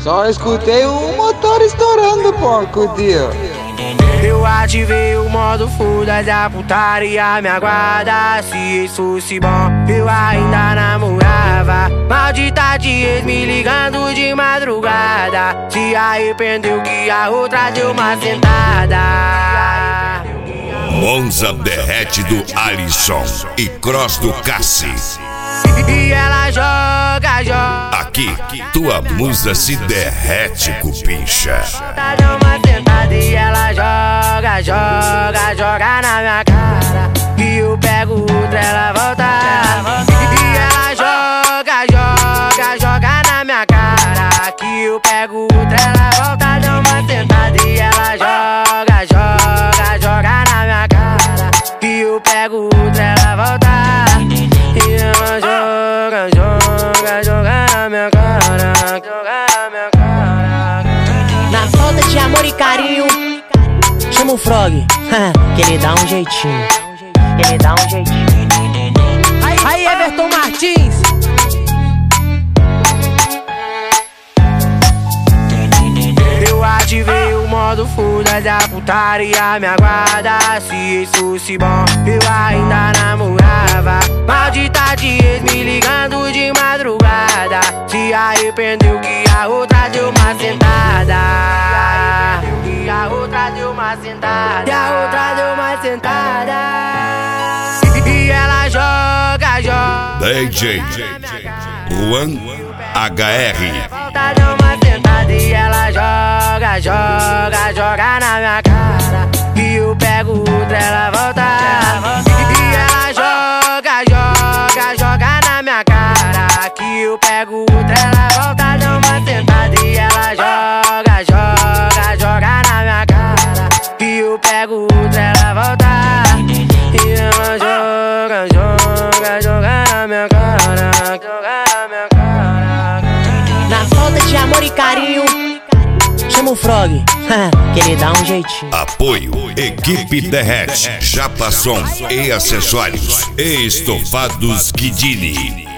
Só escutei um motor estourando, porco dia. Eu ativei o modo foda-se, a putaria me aguarda. Se isso fosse bom, eu ainda namorava. Maldita de ex me ligando de madrugada. Se arrependeu que a outra deu uma sentada. Monza derrete do Alisson e Cross do Cassi. E ela joga. Aqui, tua musa se derrete, cupincha. Dá uma sentada e ela joga na minha cara. E eu pego outra, ela volta. E ela joga na minha cara. Que eu pego outra, ela volta. Dá uma sentada e ela joga na minha cara. Que eu pego outra, ela volta. E ela joga na minha cara. Na falta de amor e carinho, chama o Frog, que ele dá um jeitinho. Aí, Everton Martins. Eu ativei o modo foda-se, a putaria me aguarda. Se isso fosse bom, eu ainda namorava. Maldita de ex me ligando de madrugada. Se arrependeu que a outra deu uma sentada. E ela joga. DJ Juan HR. Volta, dá uma sentada e ela joga na minha cara. E eu pego outra, ela volta. E ela joga na minha cara. Que eu pego outra, ela volta. Dá uma sentada e ela joga na minha cara. Que eu pego outra, ela volta. E ela joga na minha cara. Na falta de amor e carinho, chama o Frog, que ele dá um jeitinho. Apoio Equipe Derrete, Japasson e acessórios. Estofados Guidini.